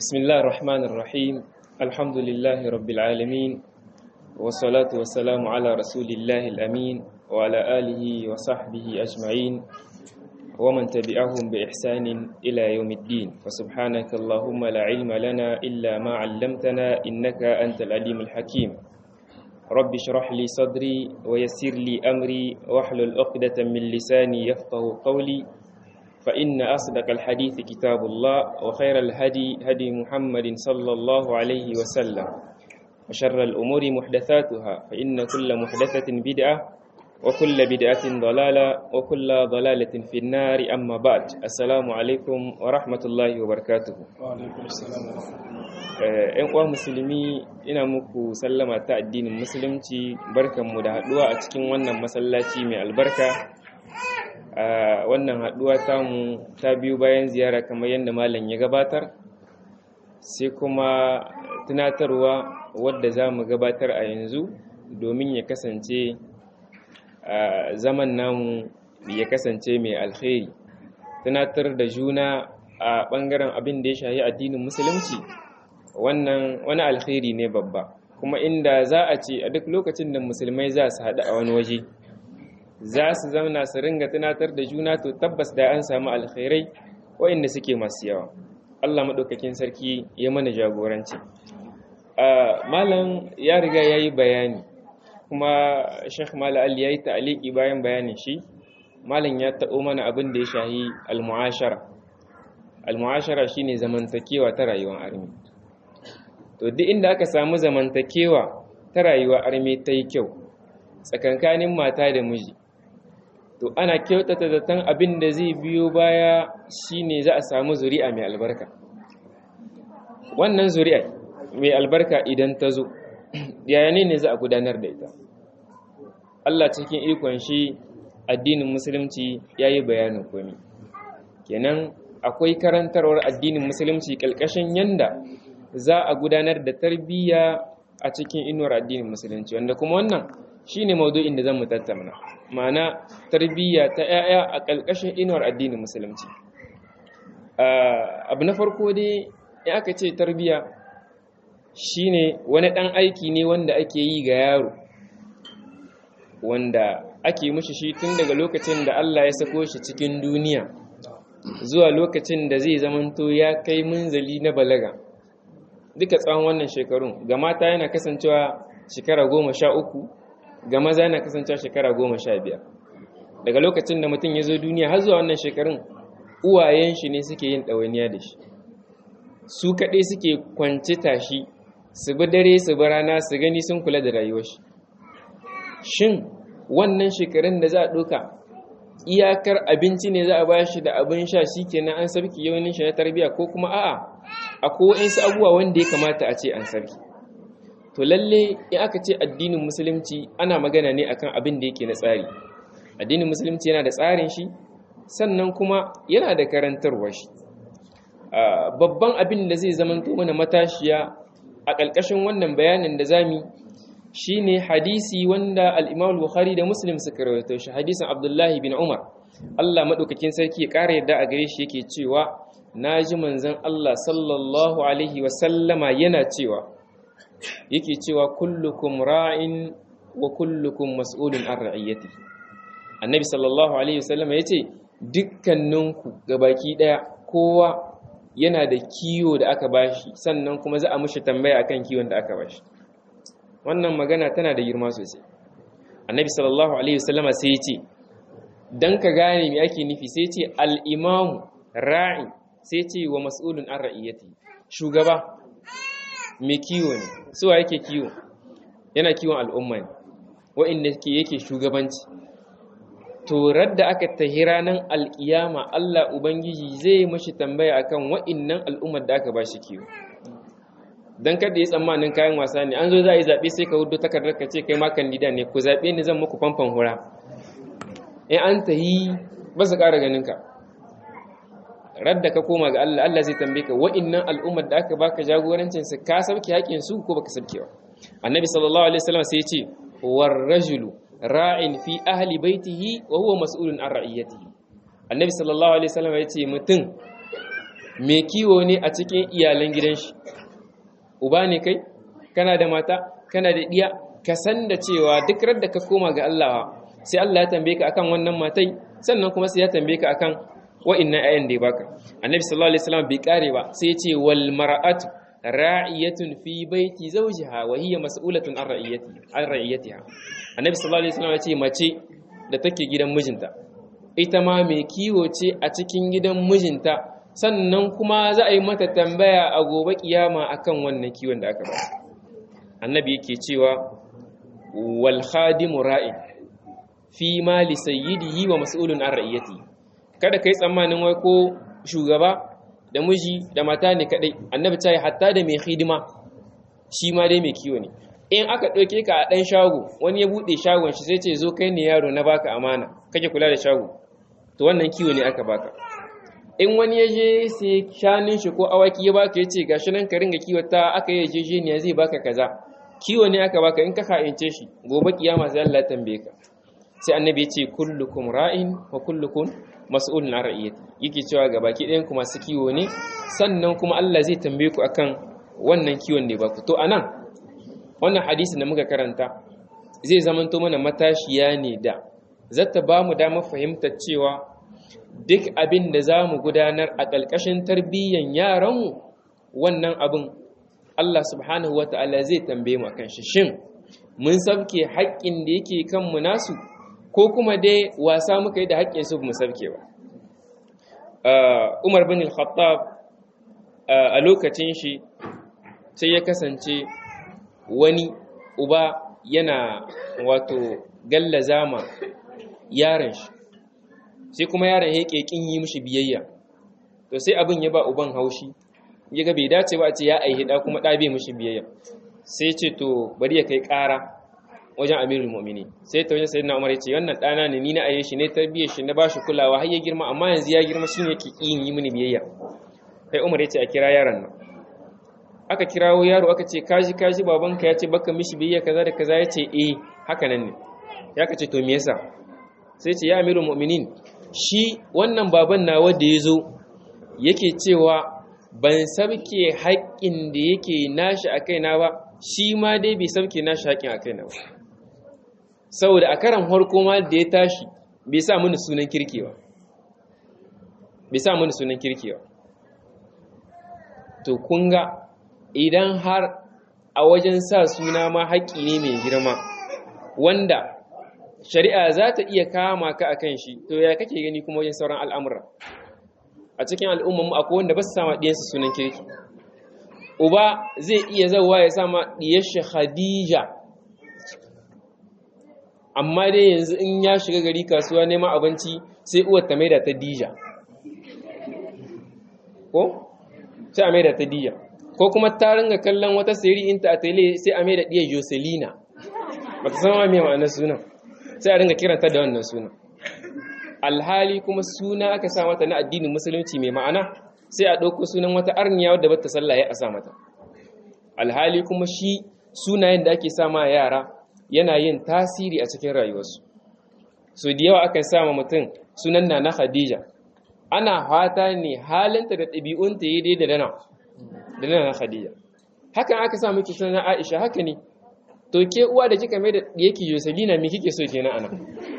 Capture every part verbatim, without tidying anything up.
بسم الله الرحمن الرحيم الحمد لله رب العالمين والصلاة والسلام على رسول الله الأمين وعلى آله وصحبه أجمعين ومن تبعهم بإحسان إلى يوم الدين فسبحانك اللهم لا علم لنا إلا ما علمتنا إنك أنت العليم الحكيم رب اشرح لي صدري ويسر لي أمري واحلل عقدة من لساني يفقه قولي فإن أصدق الحديث كتاب الله وخير الهدي هدي محمد صلى الله عليه وسلم وشر الأمور محدثاتها فإن كل محدثة بدعة وكل بدعة ضلالة وكل ضلالة في النار أما بعد السلام عليكم ورحمة الله وبركاته. وعليكم السلام ورحمة الله. ‘Yan uwa musulmi ina muku sallama ta addinin musulunci barkanmu da haɗuwa a cikin wannan masallaci mai albarka. Uh, wannan haɗuwa tamu ta biyu bayan ziyara kamar yadda malam ya gabatar sai kuma tunatarwa wadda za mu gabatar a yanzu domin ya kasance uh, zaman namu ya kasance mai alkhairi tunatar da juna a ɓangaren abin da ya shahi addinin musulunci wannan wani alkhairi ne babba kuma inda za a ce a duk lokacin da musulmai za su haɗu a wani waje za su zauna su ringa tunatar da juna to tabbas da an samu alkhairai waɗanda suke masu yawa Allah maɗaukakin sarki ya mana jagoranci malam ya riga ya yi bayani kuma Sheikh Malam Ali ya yi ta'aliki bayan bayanin shi malam ya taɓo mana abin da ya shahi al-mu'ashara al-mu'ashara shine zamantakewa ta rayuwar armi to duk inda aka samu zamantakewa ta rayuwar armi ta yi kyau tsakankanin mata da miji to ana kyautata zaton abin da zai biyo baya shine za a samu zuri'a mai albarka wannan zuri'a mai albarka idan ta zo yaya ne za a gudanar da ita Allah cikin ikon shi addinin musulunci yayi bayanin komai kenan akwai karantarwar addinin musulunci kalkashin yanda za a gudanar da tarbiyya a cikin inuwar addinin musulunci wanda kuma wannan shine maudu'in da zamu tattauna ma'ana tarbiyya ta yaya a kalkashin inuwar addinin musulunci abu na farko dai in aka ce tarbiyya shine wani dan aiki ne wanda ake yi ga yaro wanda ake mishi shi tun daga lokacin da Allah ya sako shi cikin duniya zuwa lokacin da zai zamanto ya kai munzali na balaga duka tsawon wannan shekarun ga mata yana kasancewa shekara goma sha uku ga maza yana kasancewa shekara goma sha biyar daga lokacin da mutum ya zo duniya har zuwa wannan shekarun uwayen shi ne suke yin ɗawainiya da shi su kaɗai suke kwanci tashi su bi dare su bi rana su gani sun kula da rayuwar shi shin wannan shekarun da za a ɗauka iyakar abinci ne za a ba shi da abin sha shi kenan an sarki yawanin shi na tarbiyya ko kuma a'a akwai waɗansu abubuwa wanda ya kamata a ce an sarki to lalle in aka ce addinin musulunci ana magana ne akan abin da yake na tsari addinin musulunci yana da tsarin shi sannan kuma yana da karantarwa shi babban abin da zai zamanto mana matashiya a ƙarƙashin wannan bayanin da zamu shine hadisi wanda al-Imam Bukhari da Muslim suka rawaito shi hadisin Abdullahi bin Umar Allah madaukakin sarki ya ƙara yadda a gare shi yake cewa naji manzon Allah sallallahu alaihi wa sallama yana cewa yake cewa kullukum ra'in wa kullukum mas'ulun an ra'iyatihi annabi sallallahu alaihi wasallam yace dukkaninku gabaki daya kowa yana da kiyo da aka bashi sannan kuma za a mishi tambaya akan kiwon da aka bashi wannan magana tana da girma sosai annabi sallallahu alaihi wasallam sai yace dan ka gane me ake nufi sai yace al-imam ra'i sai yace wa mas'ulun an ra'iyatihi shugaba mai kiwo ne suwa yake kiwo yana kiwon al'umma ne wa'inda yake shugabanci to radda aka tahi ranar alkiyama Allah ubangiji zai mashi tambaya akan wa'innan al'ummar da aka ba shi kiwo dan kada ya tsammanin kayan wasa ne an zo za a yi zaɓe sai ka hudu takardar ka ce kai ma kandida ne ku zaɓe ni zan muku famfan hura in an tahi ba su ƙara ganin ka radda ka koma ga Allah Allah zai tambaye ka wa'innan al'ummar da aka baka jagorancin su ka sauke haƙin su ko baka sauke ba annabi sallallahu alaihi wasallam sai ya ce war rajulu ra'in fi ahli baitihi wa huwa mas'ulun an ra'iyatihi annabi sallallahu alaihi wasallam ya ce mutum mai kiwo ne a cikin iyalan gidan shi uba ne kai kana da mata kana da diya ka san da cewa duk radda ka koma ga Allah sai Allah ya tambaye ka akan wannan matai sannan kuma sai ya tambaye ka akan wa'annan ayan da ya baka annabi sallallahu alaihi wasallam bai kare ba sai ya ce wal mar'atu ra'iyatun fi baiti zawjiha wa hiya mas'ulatun an ra'iyati an ra'iyatiha annabi sallallahu alaihi wasallam ya ce mace da take gidan mijinta ita ma mai kiwo ce a cikin gidan mijinta sannan kuma za a yi mata tambaya a gobe kiyama akan wannan kiwon da aka ba annabi yake cewa wal khadimu ra'in fi mali sayyidihi wa mas'ulun an ra'iyati kada kai tsammanin wai ko shugaba da miji da mata ne kadai annabi ta yi hatta da mai hidima shi ma dai mai kiwo ne in aka ɗauke ka a ɗan shago wani ya buɗe shagon shi sai ce zo kai ne yaro na baka amana kake kula da shago to wannan kiwo ne aka baka in wani ya je sai shanun shi ko awaki ya baka ya ce gashi nan ka ringa kiwata aka yi yarjejeniya zai baka kaza kiwo ne aka baka in ka ka'ince shi gobe kiyama sai Allah ya tambaye ka sai annabi ya ce kullukum ra'in wa kullukum mas'ulun an ra'iyati yake cewa ga baki ɗayan ku masu kiwo ne sannan kuma Allah zai tambaye ku akan wannan kiwon ne baku to anan wannan hadisi da muka karanta zai zamanto mana matashiya ne da zata ba mu damar fahimtar cewa duk abin da za mu gudanar a ƙalƙashin tarbiyyan yaranmu wannan abin Allah subhanahu wa ta'ala zai tambaye mu akan shi shin mun sabke haƙƙin da yake kanmu nasu ko kuma dai wasa muka yi da haƙƙin su mu sabke ba Umar bin al-Khattab a lokacin shi sai ya kasance wani uba yana wato gallaza ma yaron shi sai kuma yaron ya ƙeƙin yi mishi biyayya to sai abin ya ba uban haushi ya ga bai dace ba a ce ya aihi da kuma ɗabe mishi biyayya sai ce to bari ya kai ƙara wajen amirul mu'mini sai ta wajen sayyidina umar ya ce wannan ɗana ne ni na aye shi ne tarbiyyar shi na bashi kulawa har ya girma amma yanzu ya girma shi ne ke ƙin yi mini biyayya sai umar ya ce a kira yaron nan aka kirawo yaro aka ce kaji kaji babanka ya ce baka mishi biyayya kaza da kaza ya ce eh haka nan ne ya ka ce to me yasa sai ce ya amirul mu'minin shi wannan baban nawa da ya zo yake cewa ban sabke haƙƙin da yake nashi a kaina ba shi ma dai bai sabke nashi haƙƙin a kaina ba saboda a karan harko ma da ya tashi bai sa mini sunan kirkewa bai sa mini sunan kirkewa to kun ga idan har a wajen sa suna ma haƙƙi ne mai girma wanda shari'a za ta iya kama ka a kan shi to ya kake gani kuma wajen sauran al'amura a cikin al'ummanmu akwai wanda ba su sama ɗiyansu sunan kirki uba zai iya zauwa ya sama ɗiyar shi Khadija amma dai yanzu in ya shiga gari kasuwa neman abinci sai uwar ta maida ta Dija ko sai a maida ta Dija ko kuma ta ringa kallon wata sayari inta a tele sai a maida ɗiyar Joselina ba ta sama mai ma'anar sunan sai a ringa kiranta da wannan suna alhali kuma suna aka sa mata na addinin musulunci mai ma'ana sai a ɗauko sunan wata arniya wadda bata sallah ya sa mata alhali kuma shi sunayen da ake sa ma yara yana yin tasiri a cikin rayuwarsu so da yawa akan sa ma mutum sunan na na Khadija ana fata ne halinta da ɗabi'unta yi dai da dana da dana na Khadija hakan aka sa miki sunan Aisha haka ne to ke uwa da kika mai da yake Joselina me kike so kenan anan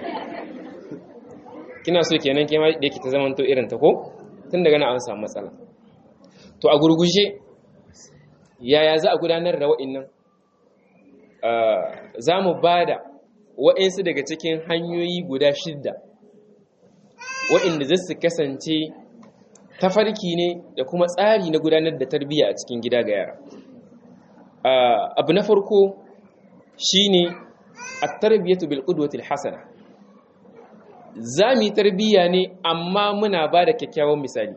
kina so kenan ke ma da yake ta zaman to irin ta ko tun daga nan an samu matsala to a gurguje yaya za a gudanar da wa'annan za mu bada wa'ansu daga cikin hanyoyi guda shidda wa'anda za su kasance tafarki ne da kuma tsari na gudanar da tarbiyya a cikin gida ga yara abu na farko shine at-tarbiyatu bil qudwati al-hasana zami tarbiya ne amma muna bada kyakkyawan misali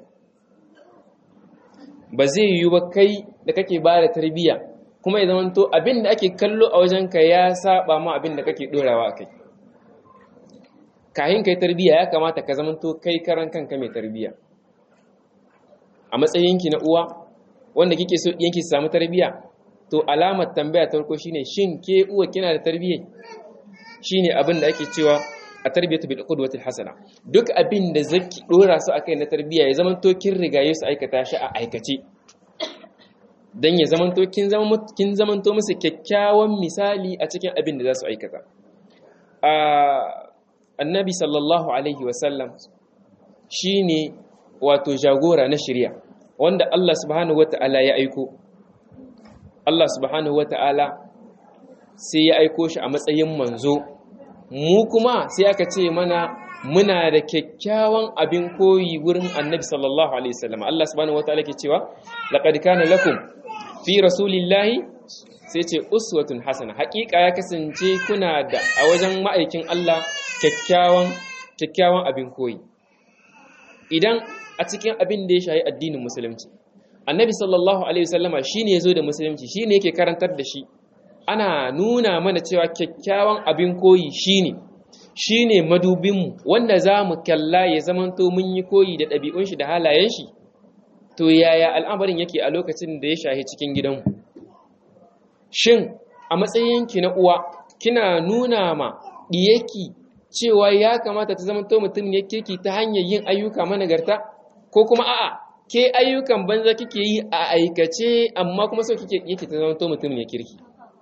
ba zai yiwu ba kai da kake bada tarbiya kuma ya zamanto abinda ake kallo a wajenka ya saba ma abinda kake dorawa akai kayan kai tarbiya ya kamata ka zamanto kai karan kanka mai tarbiya a matsayinki na uwa wanda kike so yanki su samu tarbiya to alamar tambaya ta farko shine shin ke uwa kina da tarbiyya shine abin da ake cewa a tarbiyatu bil qudwati hasana duk abin da zaki dora su akai na tarbiya ya zaman to kin rigaye su aikata shi a aikace dan ya zaman to kin zaman kin zaman to musu kyakkyawan misali a cikin abin da za su aikata a annabi sallallahu alaihi wasallam shine wato jagora na shari'a wanda Allah subhanahu wataala ya aiko Allah subhanahu wataala sai ya aiko shi a matsayin manzo mu kuma sai aka ce mana muna da kyakkyawan abin koyi wurin annabi sallallahu alaihi wasallam Allah subhanahu wataala ke cewa laqad kana lakum fi rasulillahi sai ce uswatun hasana hakika ya kasance kuna da a wajen ma'aikin Allah kyakkyawan kyakkyawan abin koyi idan a cikin abin da ya shayi addinin musulunci annabi sallallahu alaihi wasallama shine yazo da musulunci shine yake karantar da shi ana nuna mana cewa kyakkyawan abin koyi shine shine madubinmu wanda za mu kalla ya zamanto mun yi koyi da ɗabi'un shi da halayen shi to yaya al'amarin yake a lokacin da ya shahi cikin gidanmu shin a matsayinki na uwa kina nuna ma diyeki cewa ya kamata ta zamanto mutum ne kirki ta hanyar yin ayyuka managarta ko kuma a'a ke ayyukan banza kike yi a aikace amma kuma so kike yake ta zamanto mutum ne kirki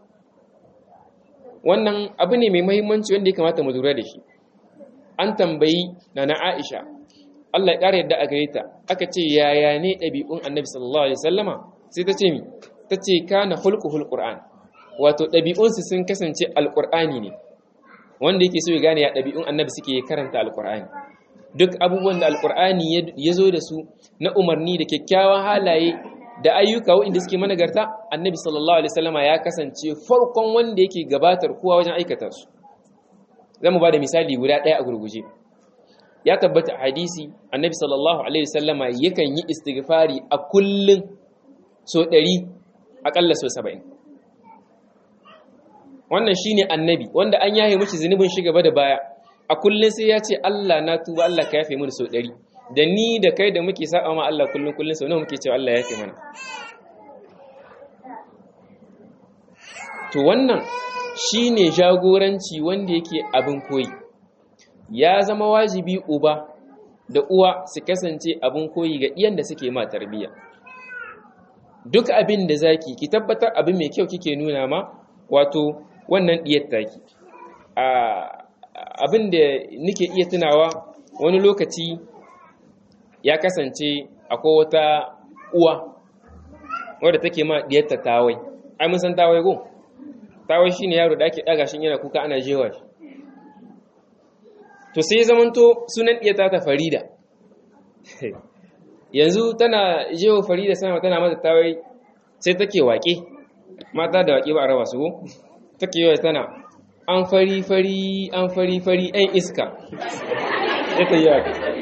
wannan abu ne mai muhimmanci wanda ya kamata mu lura da shi an tambayi nana Aisha Allah ya ƙara yadda a gare ta aka ce yaya ne ɗabi'un Annabi sallallahu alaihi wasallama sai ta ce mi ta ce kana hulquhul qur'an wato ɗabi'un su sun kasance alqur'ani ne wanda yake so ya gane ya ɗabi'un Annabi suke karanta alqur'ani duk abubuwan da alqur'ani ya zo da su na umarni da kyakkyawan halaye da ayyuka waɗanda suke managarta Annabi sallallahu alaihi wasallama ya kasance farkon wanda yake gabatar kowa wajen aikata su zamu ba da misali guda ɗaya a gurguje ya tabbata a hadisi Annabi sallallahu alaihi wasallama yakan yi istighfari a kullun so ɗari akalla so saba'in wannan shine Annabi wanda an yaye miki zunubin shi gaba da baya a kullun sai ya ce Allah na tuba Allah ka yafe mini so ɗari da ni da kai da muke saba ma Allah kullun kullun sau nawa muke cewa Allah ya yafe mana to wannan shine jagoranci wanda yake abin koyi ya zama wajibi uba da uwa su kasance abin koyi ga iyan da suke ma tarbiyya duk abin da zaki ki tabbatar abin mai kyau kike nuna ma wato wannan diyar taki abin da nake iya tunawa wani lokaci ya kasance akwai wata uwa wadda take ma diyarta tawai ai mun san tawai go tawai shine yaro da ake daga shin yana kuka ana jewa shi to sai zamanto sunan diyarta ta Farida yanzu tana jewa Farida sama tana mata tawai sai take waƙe mata da waƙe ba a raba su go take yawa tana an fari fari an fari fari ɗan iska ita yi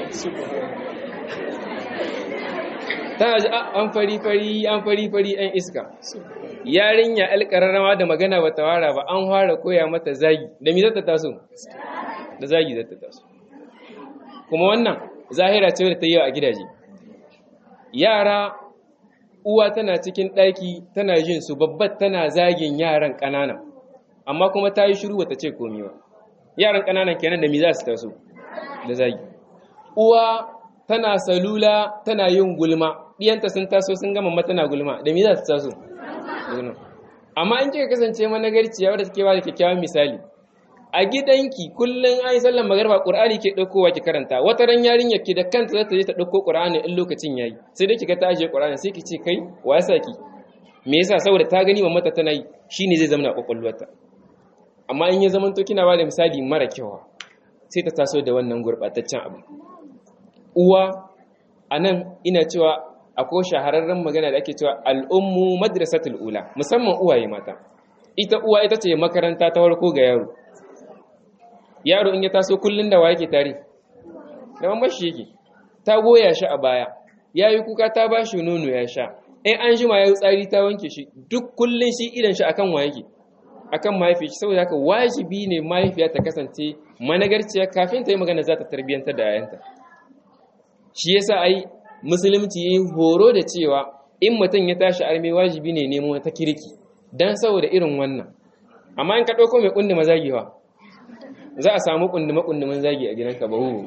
tana ji an fari fari an fari fari ɗan iska yarinya alƙararrawa da magana ba ta wara ba an fara koya mata zagi da mi zata taso da zagi zata taso kuma wannan zahira ce da ta yi a gidaje yara uwa tana cikin ɗaki tana jin su babbar tana zagin yaran ƙanana amma kuma ta yi shiru bata ce komi ba yaran ƙananan kenan da mi za su taso da zagi uwa tana salula tana yin gulma ɗiyanta sun taso sun gama matana gulma da mi za su taso amma in kika kasance managarciya wadda take ba da kyakkyawan misali a gidanki kullum ayi sallan magarba qur'ani ke daukowa ki karanta wata ran yarinyar ki da kanta za ta je ta dauko qur'ani in lokacin yayi sai dai kika ta aje qur'ani sai ki ce kai wa yasa ki me yasa saboda ta gani mamata tana yi shine zai zama na kokolwarta amma in ya zamanto kina ba da misali mara kyau sai ta taso da wannan gurbataccen abu uwa anan ina cewa akwai shahararren magana da ake cewa al'ummu madrasatul ula musamman uwaye mata ita uwa ita ce makaranta ta farko ga yaro yaro in ya taso kullun da waye ke tare da mamashi yake ta goya shi a baya yayi kuka ta bashi nono ya sha in an jima yayi tsari ta wanke shi duk kullun shi idan shi akan waye yake akan mahaifi shi saboda haka wajibi ne mahaifiya ta kasance managarciya kafin ta yi magana za ta tarbiyantar da yayanta shi yasa ai musulunci yayi horo da cewa in mutum ya tashi arme wajibi ne nemo ta kirki dan saboda irin wannan amma in ka dauko mai kundi mazagiwa za a samu kundume-kundumen zagi a gidanka ba hu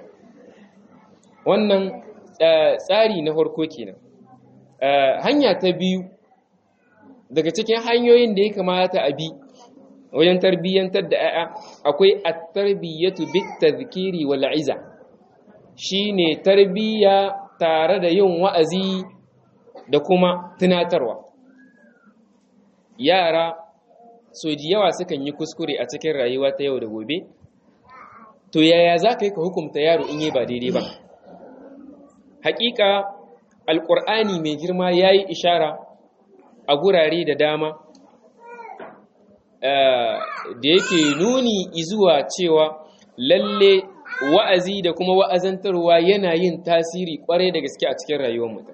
wannan tsari na farko kenan. Hanya ta biyu daga cikin hanyoyin da ya kamata a bi wajen tarbiyyantar da ‘ya'ya akwai at-tarbiyyatu bit-tadhkiri wal iza, shine tarbiyya tare da yin wa'azi da kuma tunatarwa. Yara so ji yawa sukan yi kuskure a cikin rayuwa ta yau da gobe, to yaya za ka yi ka hukumta yaro in yi ba daidai ba? Hakika Alƙur'ani mai girma ya yi ishara a gurare da dama da yake nuni izuwa cewa lalle wa'azi da kuma wa'azantarwa yana yin tasiri ƙwarai da gaske a cikin rayuwar mutum.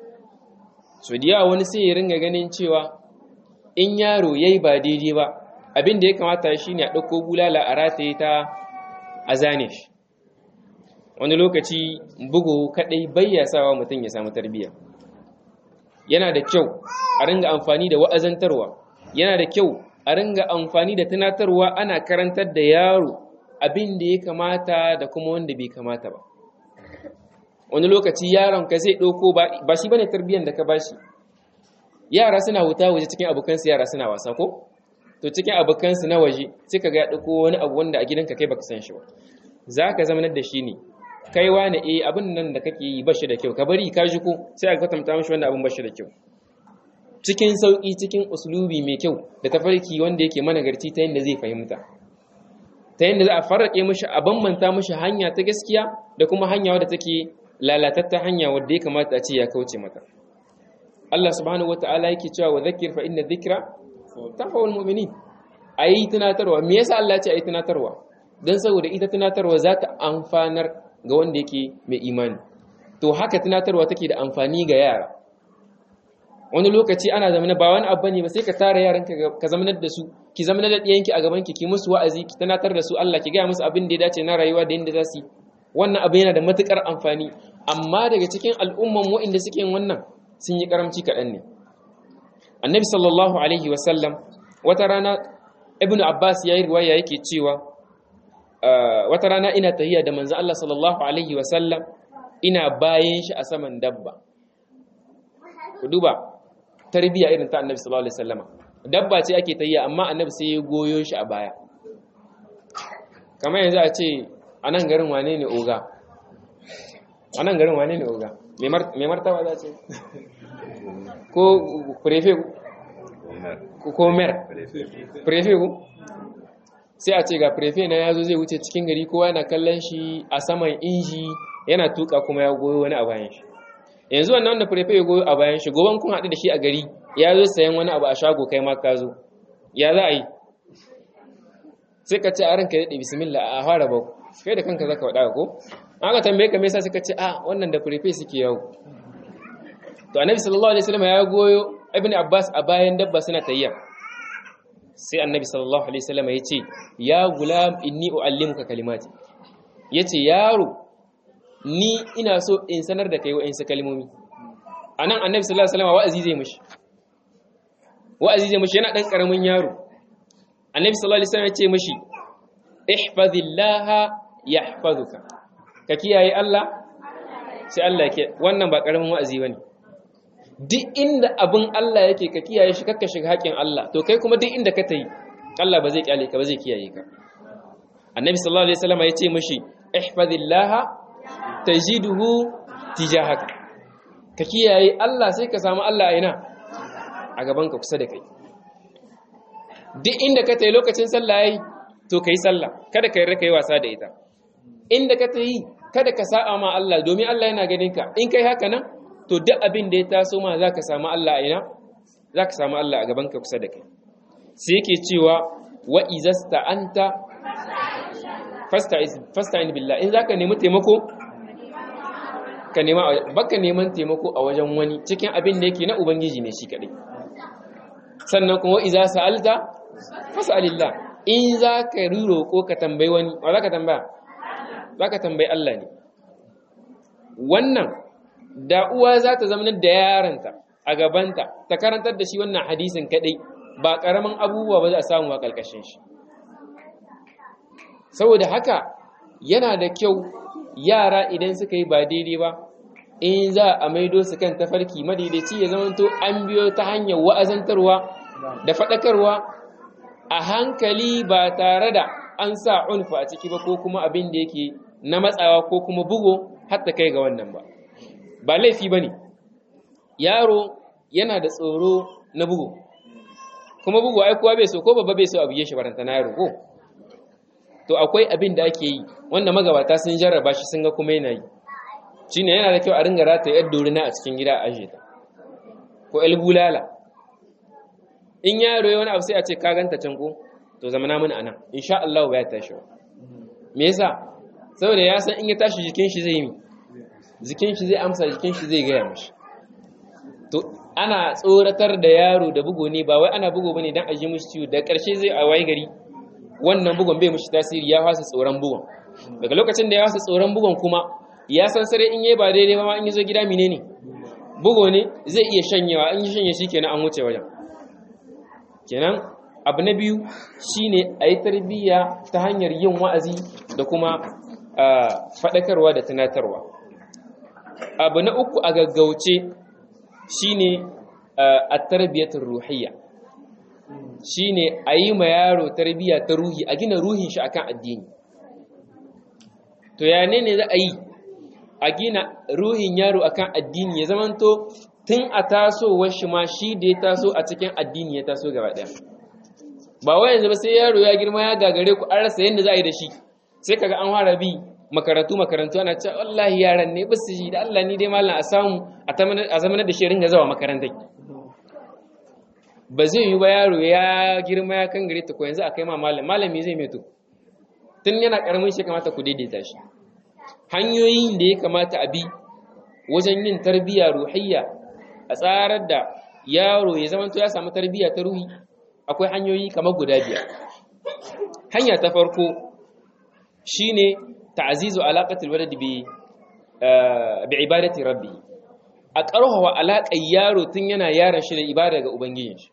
So da yawa wani sai ya ringa ganin cewa in yaro ya yi ba daidai ba, abin da ya kamata shi ne a ɗauko bulala a rataye ta a zane shi. Wani lokaci bugu kaɗai bayya sawa mutum ya samu tarbiyya. Yana da kyau a ringa amfani da wa'azantarwa, yana da kyau a ringa amfani da tunatarwa, ana karantar da yaro abin da ya kamata da kuma wanda bai kamata ba. Wani lokaci yaron ka zai ɗauko ba shi bane tarbiyyar da ka bashi. Yara suna huta waje cikin abokansu, yara suna wasa ko? To cikin abokansu na waje sai ka ga ya ɗauko wani abu wanda a gidanka kai baka san shi ba. Za ka zamanar da shi ne, kai wane eh abin nan da kake yi bashi da kyau, ka bari ka ji ko sai aka kwatanta mishi wanda abin bashi da kyau. Cikin sauki, cikin uslubi mai kyau da tafarki wanda yake managarci ta yadda zai fahimta. Ta yadda za a farrake mishi, a bambanta mishi hanya ta gaskiya da kuma hanya wadda take lalatatta hanya wadda ya kamata a ce ya kauce mata. Allah subhanahu wataala yake cewa wa dhakkir fa inna dhikra tanfa'ul mu'minin. Ayi tunatarwa, me yasa Allah ya ce ayi tunatarwa? Dan saboda ita tunatarwa za ta amfanar ga wanda yake mai imani. To haka tunatarwa take da amfani ga yara. Wani lokaci ana zamana ba wani abu ne ba, sai ka tara yaranka ka zamanar da su, ki zamanar da ɗiyanki a gaban ki ki musu wa'azi, ki tunatar da su Allah, ki ga musu abin da ya dace na rayuwa da yanda za su yi. Wannan abu yana da matukar amfani, amma daga cikin al'umman mu inda suke yin wannan sun yi karamci kaɗan ne. Annabi sallallahu alaihi wasallam wata rana, Ibn Abbas ya yi riwaya yake cewa wata rana ina tahiyya da manzo Allah sallallahu alaihi wasallam, ina bayan shi a saman dabba. Ku duba tarbiya irin ta Annabi sallallahu alaihi wasallama. Dabba ce ake tahiyya amma Annabi sai ya goyo shi a baya. Kamar yanzu a ce a nan garin wane ne oga? A nan garin wane ne oga? Mai martaba za ce? Ko prefe ku? Ko mer? Prefe ku? Sai a ce ga prefe na ya zo zai wuce cikin gari, kowa yana kallon shi a saman inji yana tuka kuma ya goyo wani a bayan shi. Yanzu wannan wanda prefe ya goyo a bayan shi, goban kun haɗu da shi a gari ya zo sayan wani abu a shago, kai ma ka zo, ya za a yi? Sai ka ce a ranka daɗe bismillah a fara ba, kai da kanka zaka faɗa ko? An ka tambaye ka me yasa suka ce a wannan da prefe suke yawo. To Annabi sallallahu alaihi wasallam ya goyo Ibn Abbas a bayan dabba suna tayya. Sai Annabi sallallahu alaihi wasallam ya ce ya gulam inni uallimuka kalimati. Yace yaro ni ina so in sanar da kai wa'insu kalmomi. Anan Annabi sallallahu alaihi wasallam wa'azi zai mishi. Wa'azi zai mishi yana dan karamin yaro. Annabi sallallahu alaihi wasallam ya ce mishi ihfazillaha yahfazuka. Ka kiyaye Allah sai Allah yake. Wannan ba karamin wa'azi bane. Duk inda abin Allah yake ka kiyaye shi, kakka shiga haƙin Allah, to kai kuma duk inda ka tayi Allah ba zai kyale ka ba, zai kiyaye ka. Annabi sallallahu alaihi wasallam ya ce mishi ihfazillaha tajiduhu tijahaka. Ka kiyaye Allah sai ka samu Allah a ina? A gaban ka, kusa da kai. Duk inda ka tayi lokacin sallah yayi, to kai sallah, kada ka yarda kai wasa da ita. Inda ka tayi kada ka sa'a ma Allah, domin Allah yana ganin ka. In kai haka nan, to duk abin da ya taso ma za ka samu Allah a ina? Za ka samu Allah a gabanka kusa da kai. Sai yake cewa wa izasta anta fasta'in billah. In za ka nemi taimako, ka nema, baka neman taimako a wajen wani cikin abin da yake na Ubangiji ne shi kaɗai. Sannan kuma wa iza sa'alta fas'alillah. In za ka roƙo ka tambayi wani, wa za ka tambaya? Za ka tambayi Allah ne. Wannan da uwa za ta zamanar da yaranta a gabanta ta karantar da shi wannan hadisin kadai, ba karaman abubuwa ba za a samu a kalkashin shi. saboda haka yana da kyau yara idan suka yi ba daidai ba in za a maido su kan tafarki madaidaici ya zamanto an biyo ta hanyar wa'azantarwa da faɗakarwa a hankali ba tare da an sa unfa a ciki ba ko kuma abin da yake na matsawa ko kuma bugo hatta kai ga wannan ba ba laifi ba ne yaro yana da tsoro na bugu kuma bugu ai kowa bai so ko babba bai so abu ya shi baranta na yaro ko to akwai abin da ake yi wanda magabata sun jarraba shi sun ga kuma yana yi shine yana da kyau a ringa rata yar dorina a cikin gida a aje ta ko el bulala in yaro ya wani abu sai a ce ka ganta can ko to zamana mun anan insha Allah ba ya tashi me yasa saboda ya san in ya tashi jikin shi zai yi jikin shi zai amsa jikin shi zai gaya mishi to ana tsoratar da yaro da bugo ne ba wai ana bugo bane dan aje mishi ciwo da karshe zai a waye gari wannan bugon bai mishi tasiri ya fasa tsoron bugon daga lokacin da ya fasa tsoron bugon kuma ya san sare in yayi ba daidai ba ma in yazo gida menene bugo ne zai iya shanyewa in ya shanye shikenan an wuce wajen kenan abu na biyu shine ayi tarbiyya ta hanyar yin wa'azi da kuma fadakarwa da tunatarwa abu na uku a gaggauce shine at-tarbiyatur ruhiyya shine ayi ma yaro tarbiyya ta ruhi a gina ruhin shi akan addini to ya ne ne za a yi a gina ruhin yaro akan addini ya zamanto tun a tasowar shi ma shi da ya taso a cikin addini ya taso gaba daya ba wai yanzu ba sai yaro ya girma ya gagare ku an rasa yadda za a yi da shi sai kaga an fara bi makarantu makarantu ana cewa wallahi yaran ne basu shi da Allah ni dai mallan a samu a zamanar da shi ringa zawa makarantai ba zai yi ba yaro ya girma ya kan gare ta ko yanzu akai ma malam malami zai mai to tun yana karamin shi kamata ku daidaita shi hanyoyin da ya kamata a bi wajen yin tarbiyya ruhiyya a tsarar da yaro ya zama to ya samu tarbiyya ta ruhi akwai hanyoyi kamar guda biyar hanya ta farko shine ta'zizu alaqatil walad bi bi ibadati rabbi a karhawa alaqar yaro tun yana yaron shi da ibada ga ubangijin shi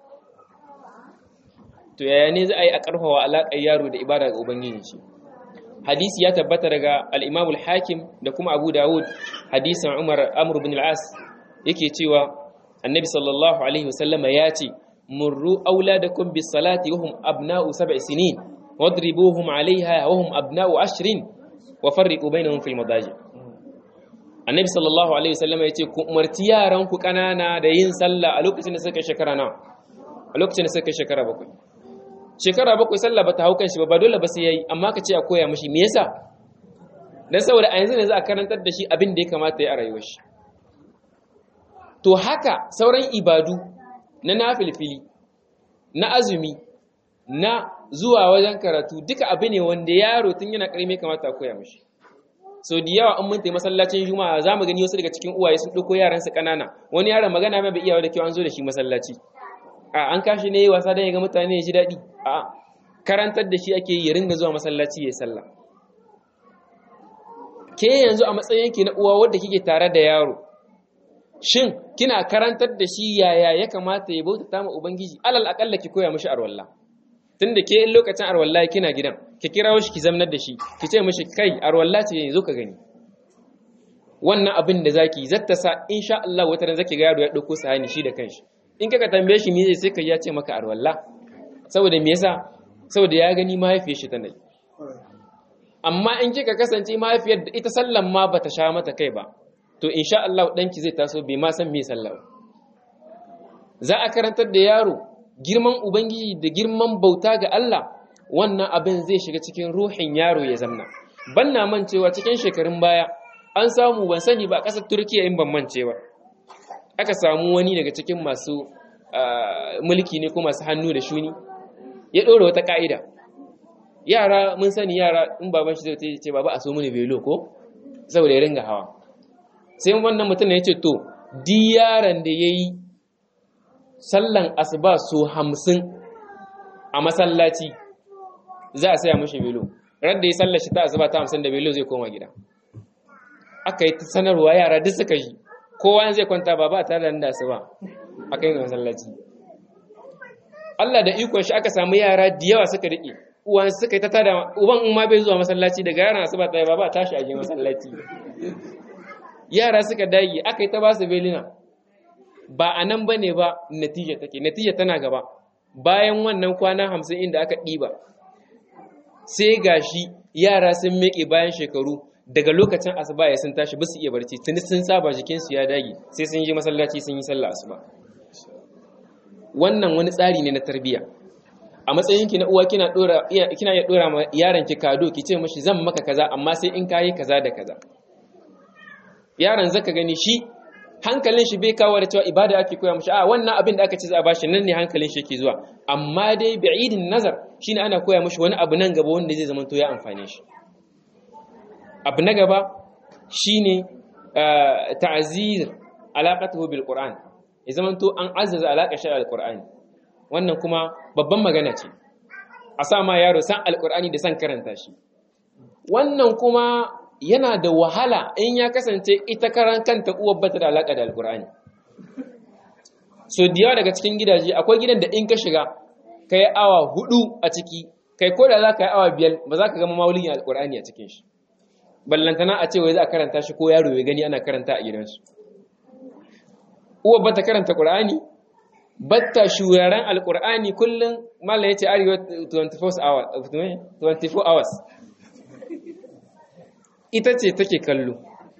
to yaya ne za a yi a karhawa alaqar yaro da ibada ga ubangijin shi hadisi ya tabbata daga al-Imam al-Hakim da kuma Abu Dawud hadisin Umar Amr ibn al-As yake cewa Annabi sallallahu alaihi wasallama ya ce murru auladakum bis salati wa hum abna'u sab'i sinin wadribuhum 'alayha wa hum abna'u ashrin wa farriqu bainahum fil madaji Annabi sallallahu alaihi wasallama ya ce ku umarci yaran ku kanana da yin sallah a lokacin da suka shekara na a lokacin da suka shekara bakwai shekara bakwai sallah bata hau kanshi ba ba dole ba sai yayi amma ka ce a koya mishi me yasa dan saboda a yanzu ne za a karantar da shi abin da ya kamata ya a rayuwar shi to haka sauran ibadu na nafilfili na azumi na zuwa wajen karatu duka abu ne wanda yaro tun yana karime kamata a koya mishi so da yawa an mun tayi masallacin juma'a zamu gani wasu daga cikin uwaye sun dauko yaran su kanana wani yaron magana ma bai iya da kyau an zo da shi masallaci a an kashi ne wasa dan ya ga mutane ya ji dadi a karantar da shi ake yi ya ringa zuwa masallaci ya sallah ke yanzu a matsayin ki na uwa wadda kike tare da yaro shin kina karantar da shi yaya ya kamata ya bauta ma ubangiji alal akalla ki koya mishi arwalla tunda ke in lokacin arwalla kina gidan ki kirawo shi ki zamnar da shi ki ce mishi kai arwalla ce yanzu ka gani wannan abin da zaki zatta sa insha Allah wata ran zaki ga yaro ya dauko sahani shi da kanshi in kaka tambaye shi me zai sai ka ya ce maka arwalla saboda me yasa saboda ya gani mahaifiyar shi tana yi amma in kika kasance mahaifiyar da ita sallan ma bata sha mata kai ba to insha Allah danki zai taso bai ma san me sallah za a karantar da yaro girman ubangiji da girman bauta ga Allah wannan abin zai shiga cikin ruhin yaro ya zamna banna mancewa cikin shekarun baya an samu ban sani ba a ƙasar Turkiya in ban mancewa aka samu wani daga cikin masu mulki ne ko masu hannu da shuni ya ɗora wata ka'ida yara mun sani yara in baban shi zai ce baba a so mini belo ko saboda ya ringa hawa sai wannan mutum ya ce to di yaran da ya yi sallan asuba so hamsin a masallaci za a saya mashi belo radda ya sallar shi ta asuba ta hamsin da belo zai koma gida aka yi sanarwa yara duk suka yi kowa zai kwanta ba ba tare da asuba aka yi masallaci Allah da ikon shi aka samu yara da yawa suka rike uwan suka yi ta tada uban in ma bai zuwa masallaci daga yaran asuba ta ba ba tashi a je masallaci yara suka dage aka yi ta ba su belina ba a nan ba ne ba natija take natija tana gaba bayan wannan kwana hamsin inda aka ɗiba sai gashi yara sun meke bayan shekaru daga lokacin asuba ya sun tashi ba su iya barci tuni sun saba jikinsu ya dage sai sun je masallaci sun yi sallah asuba wannan wani tsari ne na tarbiyya a matsayinki na uwa kina dora kina iya dora ma yaron ki kado ki ce mishi zan maka kaza amma sai in kai kaza da kaza yaron zaka gani shi hankalin shi bai kawo da cewa ibada ake koya mishi a wannan abin da aka ce za a bashi nan ne hankalin shi yake zuwa amma dai bi'idin nazar shine ana koya mishi wani abu nan gaba wanda zai zama to ya amfane shi abu na gaba shine ta'zir alaqatuhu bil qur'an ya zama to an azzaza alaka shi al qur'ani wannan kuma babban magana ce a sa ma yaro san alqur'ani da san karanta shi wannan kuma yana da wahala in ya kasance ita karan kanta uwar bata da alaka da alqur'ani so diyawa daga cikin gidaje akwai gidan da in ka shiga kai awa hudu a ciki kai ko da za ka yi awa biyar ba za ka gama maulidin alqur'ani a cikin shi ballantana a ce wai za a karanta shi ko yaro ya gani ana karanta a gidansu uwar bata karanta qur'ani batta shuraren alqur'ani kullun mallan yace arewa twenty four hours ita ce take kallo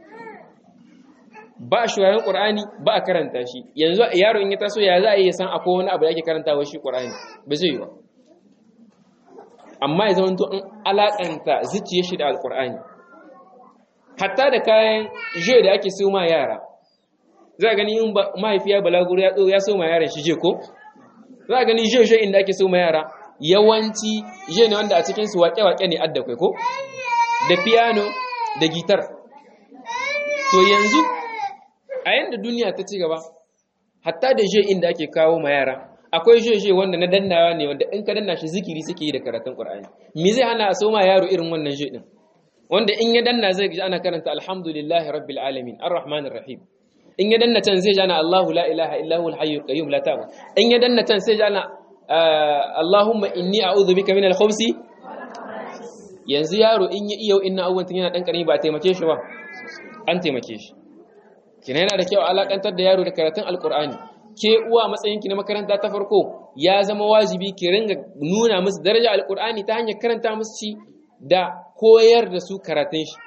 ba shuraren qur'ani ba a karanta shi yanzu yaro in ya taso ya za a yi san akwai wani abu da ake karantawa shi qur'ani ba zai yi ba amma ya zama to an alakanta zuciyar shi da alqur'ani hatta da kayan je da ake siyo ma yara za gani in mahaifiya balaguro ya ya so ma yaran shi je ko za gani je je inda ake so ma yara yawanci je ne wanda a cikin su waƙe-waƙe ne adda kai ko da piano da gitar to yanzu a yanda duniya ta ci gaba hatta da je inda ake kawo ma yara akwai je je wanda na dannawa ne wanda in ka danna shi zikiri suke yi da karatun Qur'ani me zai hana a so ma yaro irin wannan je din wanda in ya danna zai ji ana karanta alhamdulillahi rabbil alamin arrahmanir rahim in ya danna can zai ji ana Allahu la ilaha illa huwal hayyul qayyum la ta'khudh in ya danna can sai ji ana Allahumma inni a'udhu bika minal khubuthi yanzu yaro in ya iya inna awwan tun yana dan karami ba taimake shi ba an taimake shi kina yana da kyau alakantar da yaro da karatun alqur'ani ke uwa matsayinki na makaranta ta farko ya zama wajibi ki ringa nuna musu daraja alqur'ani ta hanyar karanta musu shi da koyar da su karatun shi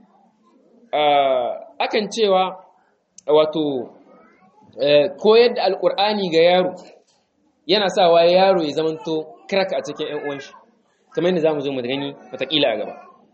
akan cewa wato koyar da alqur'ani ga yaro yana sawa yaro ya zamanto crack a cikin ƴan uwan shi kamar yadda zamu zo mu gani wataƙila a gaba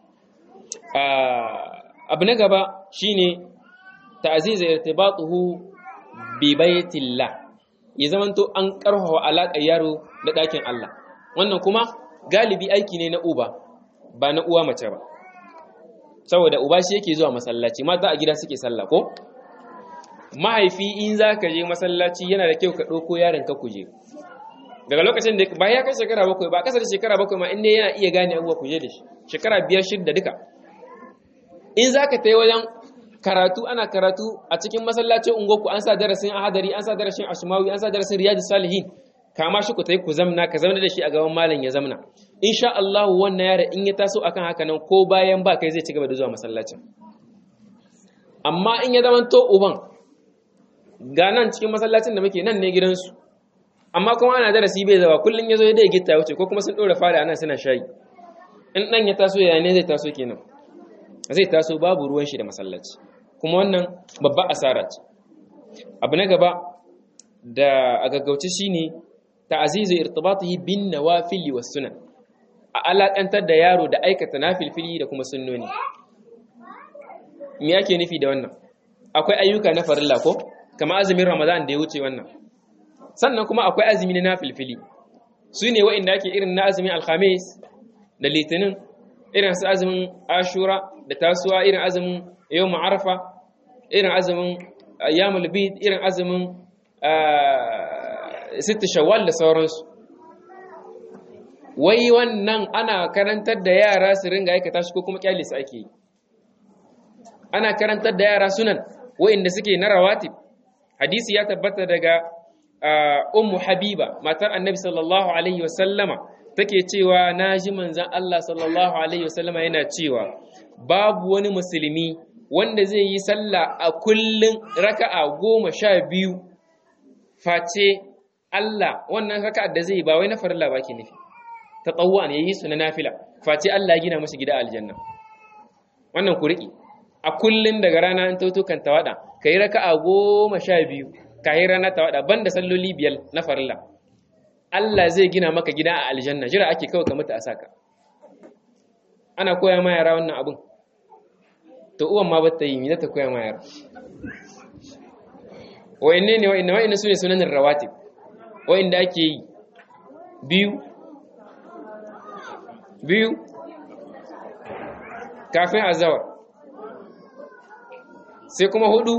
abu na gaba shine ta'ziza irtibatuhu bi baitillah ya zamanto an karfafa alaƙar yaro da ɗakin Allah wannan kuma galibi aiki ne na uba ba na uwa mace ba saboda uba shi yake zuwa masallaci mata a gida suke sallah ko mahaifi in zaka je masallaci yana da kyau ka ɗauko yaron ka kuje daga lokacin da ba ya kai shekara bakwai ba kasar shekara bakwai ma inda yana iya gane abubuwa kuje da shi shekara biyar shidda duka in zaka tayi wajen karatu ana karatu a cikin masallacin ungoku an sa darasin ahadari an sa darasin ashmawi an sa darasin riyadus salihin kama shi ku tayi ku zamna ka zamna da shi a gaban malam ya zamna insha Allah wannan yara in ya taso akan haka nan ko bayan ba kai zai ci gaba da zuwa masallacin amma in ya zama to uban ga nan cikin masallacin da muke nan ne gidansu amma kuma ana darasi bai zawa kullun yazo ya dai gitta wuce ko kuma sun dora fara anan suna shayi in dan ya taso ya ne zai taso kenan zai taso babu ruwan shi da masallaci kuma wannan babba asara ce abu na gaba da a gaggauce shine ta'zizu irtibatihi bin nawafil was sunan a alakantar da yaro da aikata nafilfili da kuma sunnoni me yake nufi da wannan akwai ayyuka na farilla ko kamar azumin ramadan da ya wuce wannan sannan kuma akwai azumi na nafilfili su ne wa'inda ake irin na azumin alhamis da litinin irin su azumin ashura da tasuwa irin azumin yawm arafa irin azumin ayyamul bid irin azumin sitta shawwal da sauransu wai wannan ana karantar da yara su ringa aikata shi ko kuma kyale su ake yi ana karantar da yara sunan wa'inda suke na rawatib hadisi ya tabbata daga ummu habiba matar annabi sallallahu alaihi wasallama take cewa naji manzon Allah sallallahu alaihi wasallama yana cewa babu wani musulmi wanda zai yi sallah a kullun raka'a goma sha biyu face Allah wannan raka'a da zai ba wai na farilla ba ke nufi tatawwa ne yayi su na nafila face Allah ya gina masa gida aljanna wannan ku riki a kullun daga rana in tauto kan tawada kai raka'a goma sha biyu kai rana tawada banda salloli biyar na farilla Allah zai gina maka gida a aljanna jira ake kawai ka mutu a saka ana koya ma yara wannan abun to uwan ma bata yi mina ta koya ma yara wa'inne ne wa'inne wa'inne sune sunanin rawatib wa'inda ake yi biyu biyu kafin azawar sai kuma hudu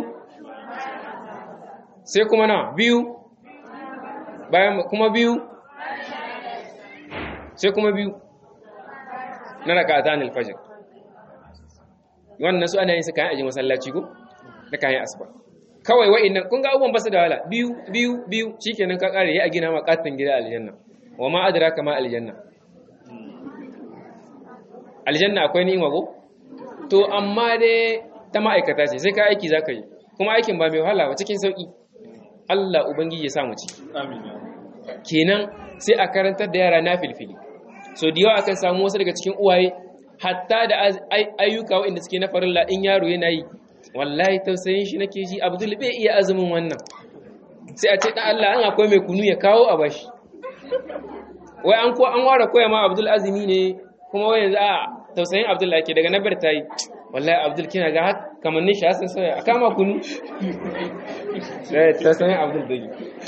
sai kuma na biyu bayan kuma biyu sai kuma biyu na raka'atan al-fajr wannan su ana yin su kayan aje masallaci ko da kayan asuba kawai wa'annan kun ga abubuwan basu da wala biyu biyu biyu shikenan ka kare ya gina ma katin gida aljanna wa ma adraka ma aljanna aljanna akwai ni'ima ko to amma dai ta ma'aikata ce sai ka aiki zaka yi kuma aikin ba mai wahala ba cikin sauki Allah ubangiji ya sa mu ciki amin kenan sai a karantar da yara na filfili so da yawa akan samu wasu daga cikin uwaye hatta da ayyuka waɗanda suke na farilla in yaro yana yi wallahi tausayin shi nake ji Abdul bai iya azumin wannan sai a ce dan Allah an akwai mai kunu ya kawo a bashi wai an ko an ware koya ma Abdul azumi ne kuma wai yanzu a tausayin Abdul ake daga nabar tayi wallahi Abdul kina ga kamannin shi hasan sai a kama kunu sai tausayin Abdul dai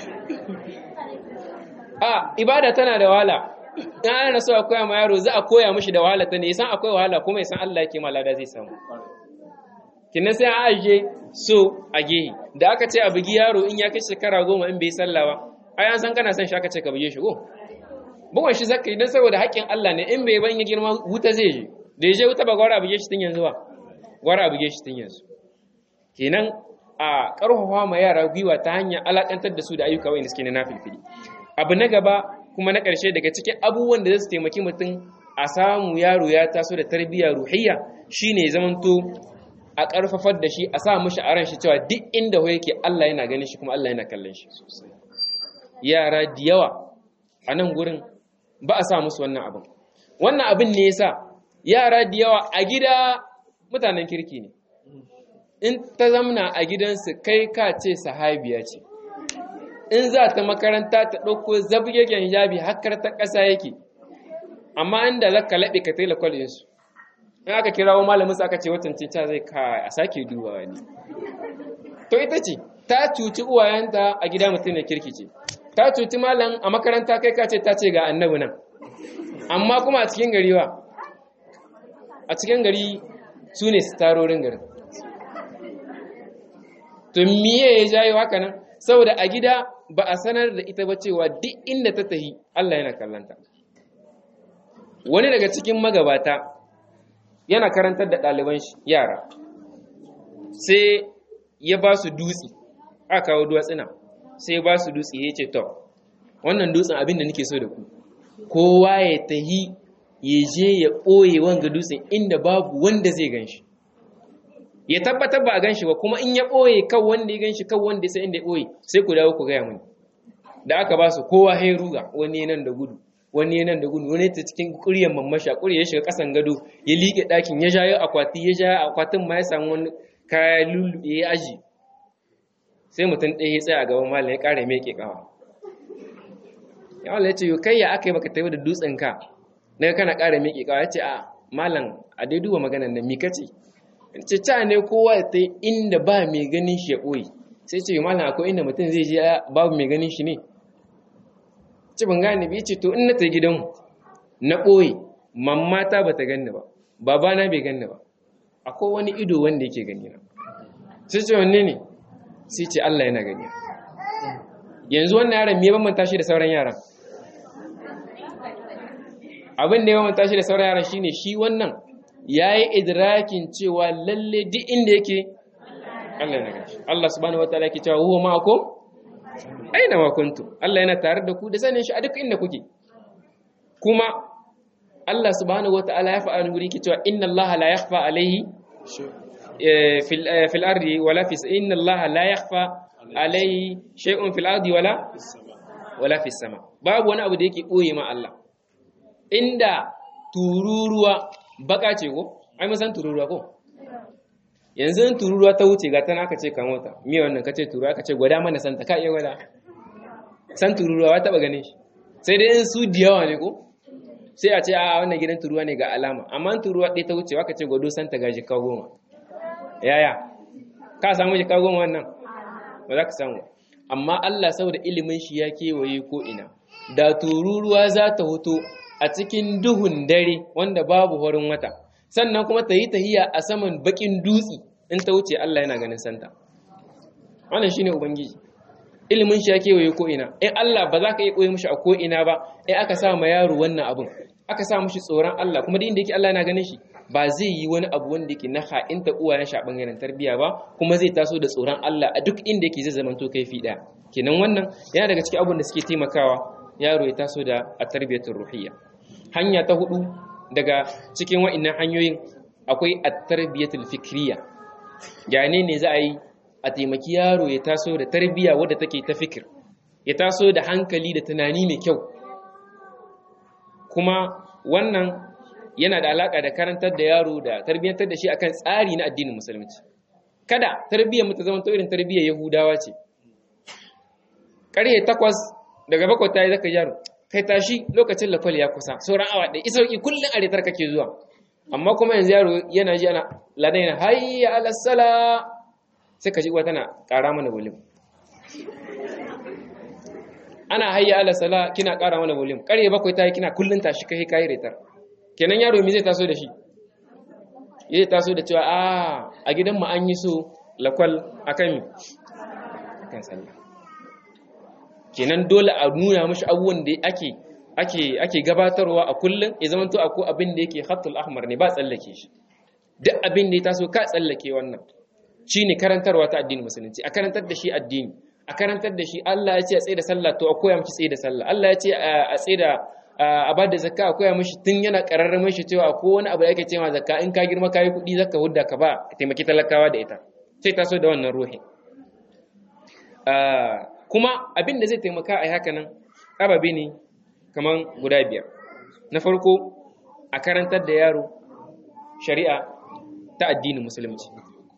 a ibada tana da wahala in ana so a koya ma yaro za a koya mishi da wahala ta ne san akwai wahala kuma yasan Allah yake malada zai samu kinan sai a aje so a gehi da aka ce a bugi yaro in ya kai shekara goma in bai sallah ba ai an san kana son shi aka ce ka buge shi go bugun shi zaka idan saboda haƙƙin Allah ne in bai ban ya girma wuta zai je da ya je wuta ba gwara a buge shi tun yanzu ba gwara a buge shi tun yanzu kenan a ƙarfafa ma yara gwiwa ta hanyar alakantar da su da ayyuka wanda suke na nafilfili abu na gaba kuma na ƙarshe daga cikin abubuwan da zai taimaki mutum a samu yaro ya taso da tarbiyya ruhiyya shine zamanto a ƙarfafar da shi a sa mishi a ran shi cewa duk inda ho yake Allah yana ganin shi kuma Allah yana kallon shi sosai yara da yawa a nan gurin ba a sa musu wannan abin wannan abin ne yasa yara da yawa a gida mutanen kirki ne in ta zamna a gidansu kai ka ce sahabiya ce in za ta makaranta ta ɗauko zabgegen hijabi hakkar ta ƙasa yake amma inda za ka laɓe ka taila kwalinsu in aka kirawo malamin aka ce watan cinca zai ka a sake dubawa ne to ita ce ta cuci uwayenta a gida mutum da kirki ce ta cuci malam a makaranta kai ka ce ta ce ga annabi nan amma kuma a cikin gari wa a cikin gari su ne starorin garin to miye ya jayo haka nan saboda a gida ba a sanar da ita ba cewa duk inda ta tahi Allah yana kallanta wani daga cikin magabata yana karantar da ɗaliban yara sai ya ba su dutse aka kawo duwatsuna sai ya ba su dutse ya ce to wannan dutsen abin da nake so da ku kowa ya tahi ya je ya ɓoye wanga dutsen inda babu wanda zai gan shi ya tabbatar ba a gan shi ba kuma in ya ɓoye kan wanda ya gan shi kan wanda ya sai inda ya ɓoye sai ku dawo ku gaya mani da aka ba su kowa hai ruga wani nan da gudu wani nan da gudu wani ta cikin ƙuryar mammasha ƙurya ya shiga ƙasan gado ya liƙe ɗakin ya jayo akwati ya jayo akwatin ma ya samu wani kaya lulu ya aji sai mutum ɗaya ya tsaya a gaban malam ya ƙara mai ƙawa ya wala ya ce yau kai ya aka yi baka tafi da dutsen ka daga kana ƙara mai ƙawa ya ce a malam a dai duba maganan nan mika ce ce ca ne kowa ya ta inda ba mai ganin shi ya ɓoye sai ce malam akwai inda mutum zai je babu mai ganin shi ne ci ban gane bi ce to in na ta gidanmu na ɓoye mammata ba ta ganni ba babana bai ganni ba akwai wani ido wanda yake gani na sai ce wanne ne sai ce Allah yana gani yanzu wannan yaran me bambanta shi da sauran yaran abin da ya bambanta shi da sauran yaran shine shi wannan yayi idrakin cewa lalle duk inda yake Allah yana gani Allah subhanahu wataala yake cewa huwa ma'akum aina ma kuntum Allah yana tare da ku da sanin shi a duk inda kuke kuma Allah subhanahu wataala ya faɗa wuri ke cewa inna Allah la yakhfa alayhi fil fil ardi wala fi inna Allah la yakhfa alayhi shay'un fil ardi wala wala fis sama babu wani abu da yake koye ma Allah inda tururuwa baka ce ko ai mun san tururuwa ko yanzu tururuwa ta wuce ga tana aka ce kan wata me wannan kace tururuwa aka ce gwada mana santa ka iya gwada san tururuwa ba taba ganin shi sai dai in su diyawa ne ko sai a ce a wannan gidan tururuwa ne ga alama amma tururuwa ɗaya ta wuce aka ce gwado santa ga jika goma yaya ka samu jika goma wannan ba za ka samu amma Allah saboda ilimin shi ya kewaye ko ina da tururuwa za ta hoto a cikin duhun dare wanda babu horin wata sannan kuma ta yi tahiya a saman bakin dutsi in ta wuce Allah yana ganin santa wannan shine ubangiji ilimin shi ya kewaye ko ina in Allah ba za ka iya koyi mishi a ko ina ba in aka sa ma yaro wannan abun aka sa mishi tsoron Allah kuma duk inda yake Allah yana ganin shi ba zai yi wani abu wanda yake na ha'inta uwayen shi a bangaren tarbiyya ba kuma zai taso da tsoron Allah a duk inda yake zai zamanto kaifi daya kenan wannan yana daga cikin abun da suke taimakawa yaro ya taso da at-tarbiyatur ruhiyya hanya ta hudu daga cikin wa'annan hanyoyin akwai at-tarbiyatul fikriyya yani ne za a yi a taimaki yaro ya taso da tarbiyya wadda take ta fikir ya taso da hankali da tunani mai kyau kuma wannan yana da alaka da karantar da yaro da tarbiyyantar da shi akan tsari na addinin musulunci kada tarbiyyar mu ta zama to irin tarbiyyar yahudawa ce karhe takwas daga bakwai ta yi zaka yaro kai tashi lokacin lakwal ya kusa sauran awa ɗaya isauki kullum a retar kake zuwa amma kuma yanzu yaro yana ji ana ladan yana hayya ala sala sai ka ji uwa tana ƙara mana volume ana hayya ala sala kina ƙara mana volume ƙarye bakwai ta yi kina kullum tashi kai kai retar kenan yaro me zai taso da shi zai taso da cewa a a gidan mu an yi so lakwal akan akan sallah kenan dole a nuna mashi abubuwan da ake ake ake gabatarwa a kullun ya zama to akwai abin da yake khatul ahmar ne ba tsallake shi duk abin da ya taso ka tsallake wannan shine karantarwa ta addinin musulunci a karantar da shi addini a karantar da shi Allah ya ce a tsaye da sallah to a koya miki tsaye da sallah Allah ya ce a tsaye da a ba da zakka a koya mishi tun yana kararra mishi cewa ko wani abu da yake cewa zakka in ka girma kai kuɗi zakka hudda ka ba taimaki talakawa da ita sai taso da wannan ruhi kuma abin da zai taimaka a haka nan ababe ne kaman guda biyar na farko a karantar da yaro shari'a ta addinin musulunci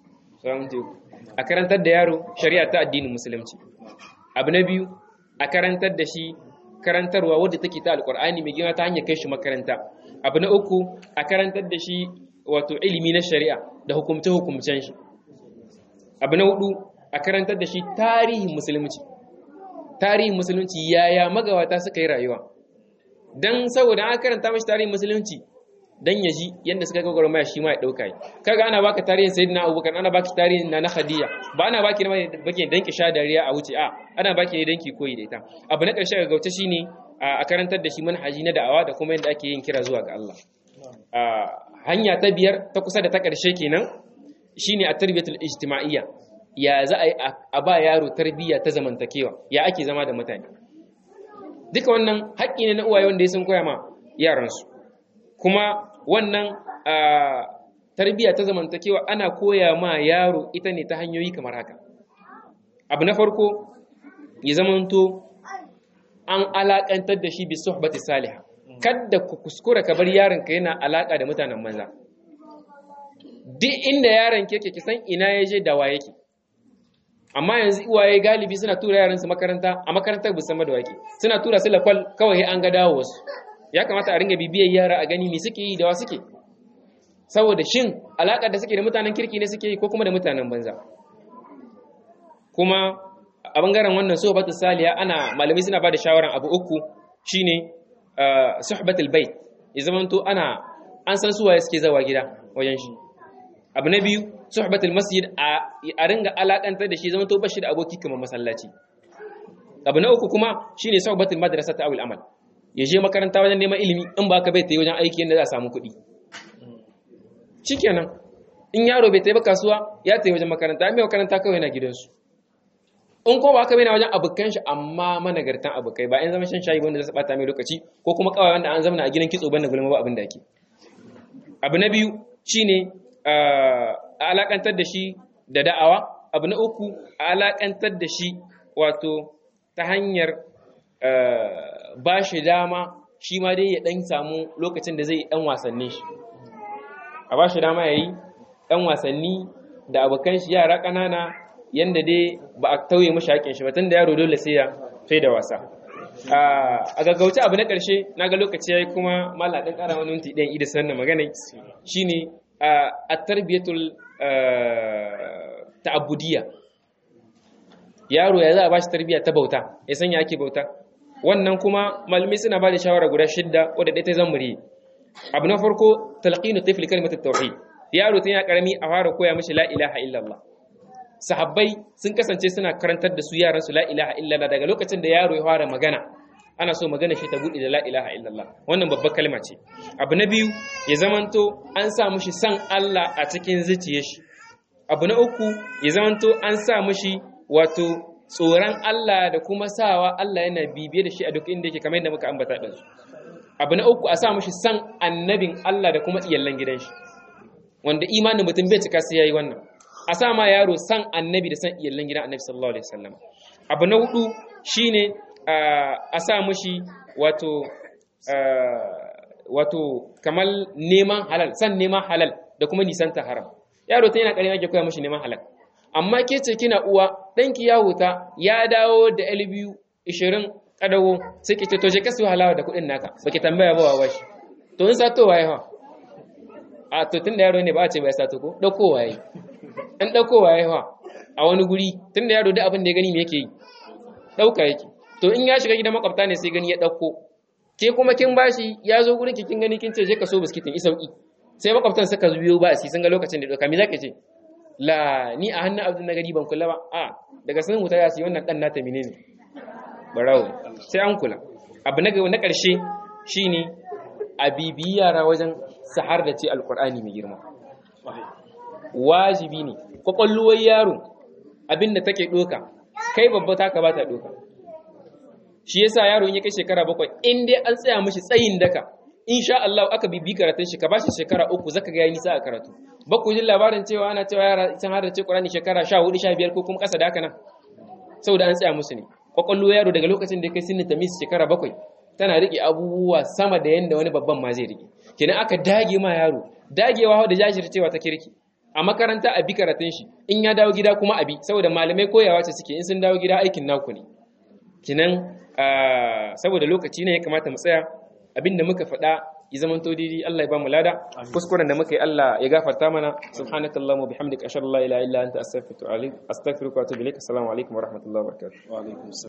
a karantar da yaro shari'a ta addinin musulunci abu na biyu a karantar da shi karantarwa wadda take ta alkur'ani mai girma ta hanyar kai shi makaranta abu na uku a karantar da shi wato ilimi na shari'a da hukumce hukumcen shi abu na hudu a karantar da shi tarihin musulunci tarihin musulunci yaya magawata suka yi rayuwa dan saboda an karanta mashi tarihin musulunci dan ya ji yanda suka ga gurmaya shi ma ya dauka yi kaga ana baka tarihin sayyidina abubakar ana baki tarihin nana khadija ba ana baki ne bake danki sha dariya a wuce a ana baki ne danki koyi da ita abu na karshe ga gauce shine a karantar da shi manhaji na da'awa da kuma yanda ake yin kira zuwa ga Allah hanya ta biyar ta kusa da ta karshe kenan shine at-tarbiyatul ijtima'iyya ya za a yi a ba yaro tarbiyya ta zamantakewa ya ake zama da mutane duka wannan haƙƙi ne na uwaye wanda ya sun koya ma yaransu kuma wannan tarbiyya ta zamantakewa ana koya ma yaro ita ne ta hanyoyi kamar haka abu na farko ya zamanto an alakantar da shi bi suhbati salihah kada ku kuskura ka bar yaron ka yana alaka da mutanen banza duk inda yaron ke ke san ina yaje da wa yake amma yanzu uwaye galibi suna tura yaransu makaranta a makarantar musamman da wake suna tura su lakwal kawai an ga dawo wasu ya kamata a ringa bibiyar yara a gani me suke yi da wa suke saboda shin alaƙar da suke da mutanen kirki ne suke yi ko kuma da mutanen banza kuma a bangaren wannan sohbatu saliya ana malami suna ba da shawaran abu uku shine suhbatul bait ya zamanto ana an san suwaye suke zawa gida wajen shi abu na biyu suhbatul masjid a ringa alakantar da shi zama to bashi da aboki kamar masallaci abu na uku kuma shine suhbatul madrasa ta awil amal ya je makaranta wajen neman ilimi in ba ka bai tayi wajen aiki yanda za a samu kuɗi shikenan in yaro bai tayi ba kasuwa ya tayi wajen makaranta mai makaranta kawai na gidansu in ko ba haka bane wajen abukan shi amma managartan abukai ba in zama shan shayi wanda zai bata mai lokaci ko kuma kawai wanda an zama a gidan kitso banda gulma ba abin da ake. Abu na biyu shine a alakantar da shi da da'awa. Abu na uku a alakantar da shi wato ta hanyar ba shi dama shi ma dai ya dan samu lokacin da zai dan wasanni shi, a ba shi dama yayi dan wasanni da abokan shi yara kanana yanda dai ba a tauye mashi haƙin shi ba, tunda yaro dole sai ya fai da wasa. A gaggauce abu na ƙarshe na ga lokaci yayi kuma mallam ɗan ƙara wani minti ɗayan ida sannan magana shine a tarbiyatul ta'abbudiyya. Yaro ya za a bashi tarbiyya ta bauta, ya san ya ake bauta. Wannan kuma malamai suna ba da shawara guda shidda wadda ɗaya ta zamuri. Abu na farko talqinu tifli kalimatut tauhid. Yaro tun ya karami a fara koya mishi la ilaha illallah. Sahabbai sun kasance suna karantar da su yaran su la ilaha illallah daga lokacin da yaro ya fara magana. Ana so magana shi ta bude da la ilaha illallah. Wannan babbar kalma ce. Abu na biyu ya zamanto an sa mishi san Allah a cikin zuciyar shi. Abu na uku ya zamanto an sa mishi wato tsoron Allah da kuma sawa Allah yana bibiye da shi a duk inda yake kamar yadda muka ambata din. Abu na uku a sa mishi san annabin Allah da kuma iyallan gidan shi. Wanda imanin mutum bai cika sai yayi wannan. A sa ma yaro san annabi da san iyallan gidan annabi sallallahu alaihi wasallam. Abu na hudu shine a sa mishi wato wato kamar neman halal, san neman halal da kuma nisanta haram. Yaro ta yana ƙarin ake koya mishi neman halal. Amma ke ce kina uwa ɗanki ya huta ya dawo da L biyu ishirin ƙadawo sai ke ce to je ka siyo halawa da kuɗin naka baki tambaya ba wa shi to in sato waye ha a to tunda yaro ne ba a ce ba ya sato ko ɗauko waye an ɗauko waye ha a wani guri tunda yaro duk abin da ya gani me yake yi ɗauka yake to in ya shiga gidan makwabta ne sai gani ya ɗauko ke kuma kin bashi ya zo gurin ki kin gani kin ce je ka so biskitin isauki sai makwabtan suka biyo ba sai sun ga lokacin da ɗauka me zaka ce la ni a hannun abdul nagari ban kula ba a daga sanin wuta ya su wannan dan nata menene barawo sai an kula. Abu na na karshe shine a bibiyi yara wajen sahar da ce alqur'ani mai girma. Wajibi ne kwakwalwar yaro abinda take doka kai babba ta ka bata doka. Shi yasa yaro in ya kai shekara bakwai in dai an tsaya mishi tsayin daka insha Allah aka bibi karatun shi ka bashi shekara uku zaka ga yayi nisa a karatu. Ba ku jin labarin cewa ana cewa yara sun har da ce Qur'ani shekara sha hudu sha biyar ko kuma kasa da haka nan saboda an tsaya musu ne. Kwakwallo yaro daga lokacin da kai sinni tamis shekara bakwai tana rike abubuwa sama da yanda wani babban ma zai rike. Kenan aka dage ma yaro dagewa da jajircewa ta kirki a makaranta a bi karatun shi in ya dawo gida kuma abi saboda malamai koyawa ce suke in sun dawo gida aikin naku ne. Kenan saboda lokaci ne ya kamata mu tsaya abinda muka faɗa ya zaman to dai Allah ya ba mu lada kuskuren da muka yi Allah ya gafarta mana subhanakallahumma bihamdika ashhadu an la ilaha illa anta astaghfiruka wa atubu ilaik assalamu alaikum wa rahmatullahi wa barakatuh. Wa alaikum